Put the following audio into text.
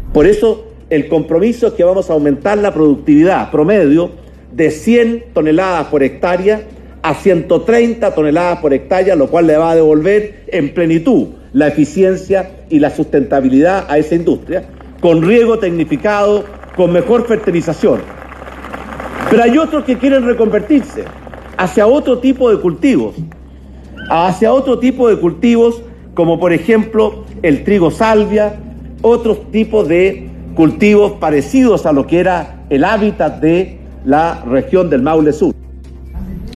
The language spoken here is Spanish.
Por eso el compromiso es que vamos a aumentar la productividad promedio de 100 toneladas por hectárea a 130 toneladas por hectárea, lo cual le va a devolver en plenitud la eficiencia y la sustentabilidad a esa industria, con riego tecnificado, con mejor fertilización. Pero hay otros que quieren reconvertirse hacia otro tipo de cultivos, como por ejemplo el trigo salvia, otros tipos de cultivos parecidos a lo que era el hábitat de la región del Maule Sur.